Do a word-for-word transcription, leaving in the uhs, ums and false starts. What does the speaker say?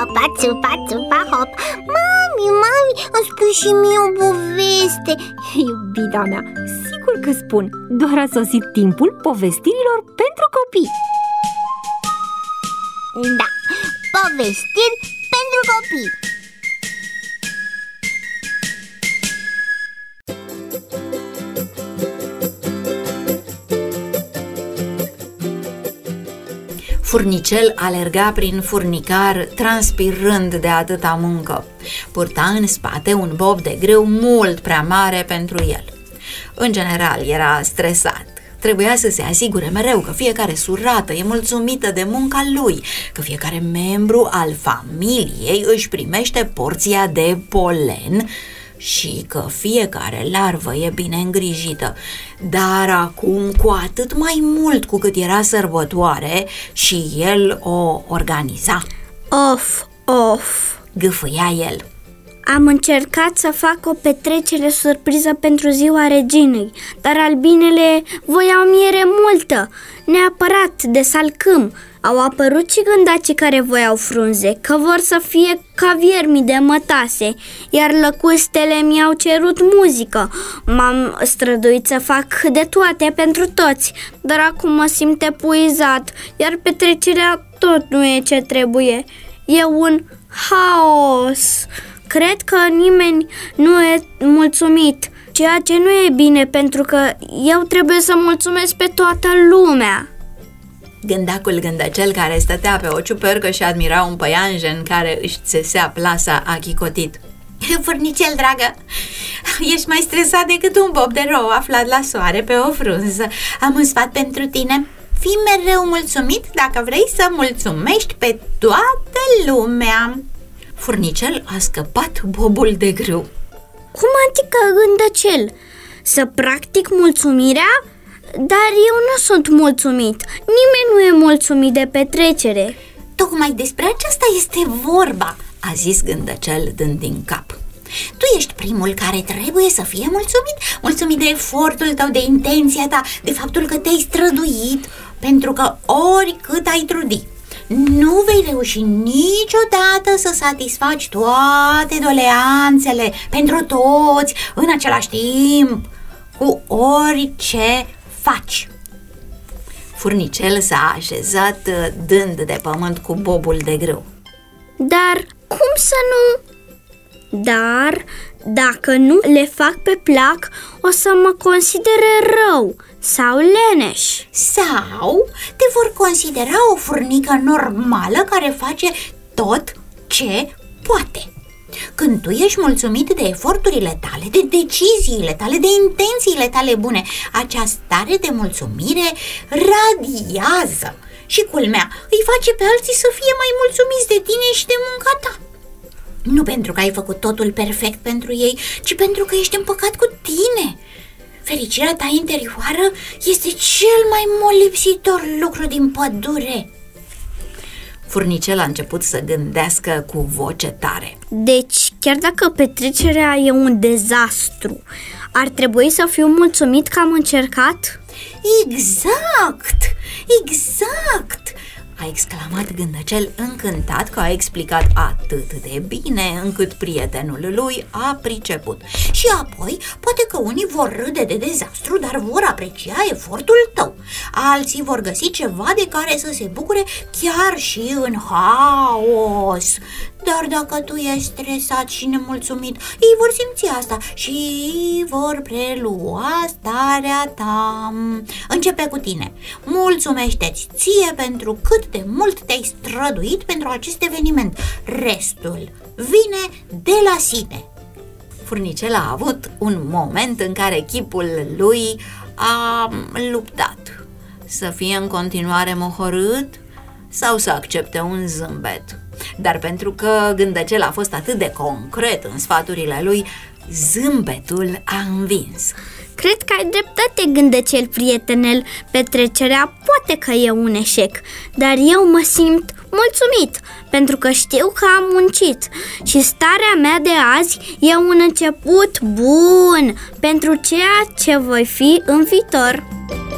hopa, țupa, țupa, hop. Mami, mami, îmi spui și mie o poveste. Iubita mea, sigur că spun. Doar a sosit timpul povestirilor pentru copii. Da, povestiri pentru copii. Furnicel alerga prin furnicar, transpirând de atâta muncă. Purta în spate un bob de grâu mult prea mare pentru el. În general, era stresat. Trebuia să se asigure mereu că fiecare surată e mulțumită de munca lui, că fiecare membru al familiei își primește porția de polen și că fiecare larvă e bine îngrijită. Dar acum, cu atât mai mult cu cât era sărbătoare și el o organiza. Of, of, gâfâia el. Am încercat să fac o petrecere surpriză pentru ziua reginei, dar albinele voiau miere multă, neapărat de salcâm. Au apărut și gândacii care voiau frunze, că vor să fie ca viermii de mătase, iar lăcustele mi-au cerut muzică. M-am străduit să fac de toate pentru toți, dar acum mă simt epuizat, iar petrecerea tot nu e ce trebuie. E un haos. Cred că nimeni nu e mulțumit, ceea ce nu e bine, pentru că eu trebuie să mulțumesc pe toată lumea. Gândacul gândăcel care stătea pe o ciupercă și admira un păianjen care își țesea plasa a chicotit. Furnicel, dragă, ești mai stresat decât un bob de rou aflat la soare pe o frunză. Am un sfat pentru tine. Fii mereu mulțumit dacă vrei să mulțumești pe toată lumea. Furnicel a scăpat bobul de grâu. Cum adică gândăcel? Să practic mulțumirea? Dar eu nu sunt mulțumit. Nimeni nu e mulțumit de petrecere. Tocmai despre aceasta este vorba, a zis gândăcel dând din cap. Tu ești primul care trebuie să fie mulțumit. Mulțumit de efortul tău, de intenția ta, de faptul că te-ai străduit, pentru că oricât ai trudi, nu vei reuși niciodată să satisfaci toate doleanțele pentru toți în același timp, cu orice faci. Furnicel s-a așezat dând de pământ cu bobul de grâu. Dar cum să nu? Dar dacă nu le fac pe plac, o să mă considere rău sau leneș. Sau te vor considera o furnică normală care face tot ce poate. Când tu ești mulțumit de eforturile tale, de deciziile tale, de intențiile tale bune, acea stare de mulțumire radiază și, culmea, îi face pe alții să fie mai mulțumiți de tine și de munca ta. Nu pentru că ai făcut totul perfect pentru ei, ci pentru că ești împăcat cu tine. Fericirea ta interioară este cel mai molipsitor lucru din pădure. Furnicel a început să gândească cu voce tare. Deci, chiar dacă petrecerea e un dezastru, ar trebui să fiu mulțumit că am încercat? Exact, exact, a exclamat gândăcel încântat că a explicat atât de bine încât prietenul lui a priceput. Și apoi, poate că unii vor râde de dezastru, dar vor aprecia efortul tău. Alții vor găsi ceva de care să se bucure chiar și în haos. Dar dacă tu ești stresat și nemulțumit, ei vor simți asta și vor prelua starea ta. Începe cu tine. Mulțumește-ți ție pentru cât de mult te-ai străduit pentru acest eveniment. Restul vine de la sine. Furnicel a avut un moment în care chipul lui a luptat. Să fie în continuare mohorât sau să accepte un zâmbet. Dar pentru că gândăcel a fost atât de concret în sfaturile lui, zâmbetul a învins. Cred că ai dreptate, gândăcel prietenel. Petrecerea poate că e un eșec, dar eu mă simt mulțumit, pentru că știu că am muncit și starea mea de azi e un început bun pentru ceea ce voi fi în viitor.